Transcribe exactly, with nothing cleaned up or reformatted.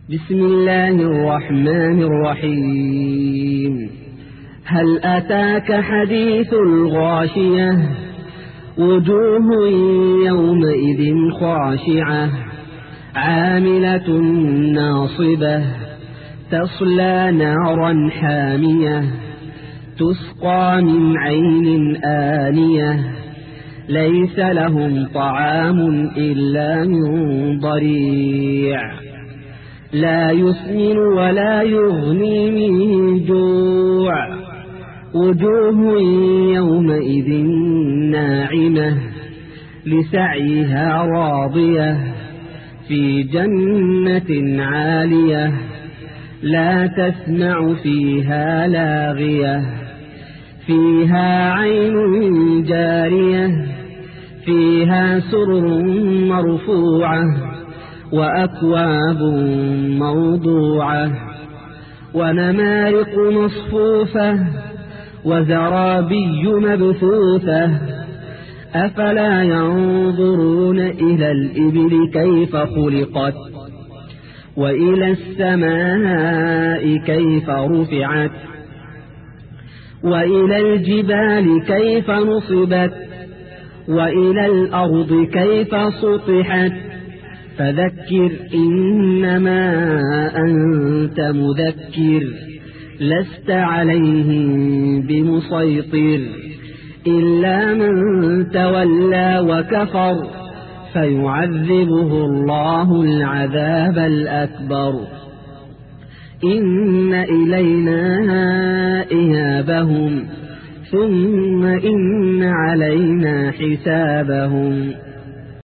بسم الله الرحمن الرحيم. هل أتاك حديث الغاشية؟ وجوه يومئذ خاشعة عاملة ناصبة تصلى نارا حامية تسقى من عين آنية ليس لهم طعام إلا من ضريع لا يسمن ولا يغني من جوع وجوه يومئذ ناعمة لسعيها راضية في جنة عالية لا تسمع فيها لاغية فيها عين جارية فيها سرر مرفوعة وأكواب موضوعة ونمارق مصفوفة وزرابي مبثوثة أفلا ينظرون إلى الإبل كيف خلقت وإلى السماء كيف رفعت وإلى الجبال كيف نصبت وإلى الأرض كيف سطحت فذكر إنما أنت مذكر لست عليهم بمسيطر إلا من تولى وكفر فيعذبه الله العذاب الأكبر إن إلينا إيابهم ثم إن علينا حسابهم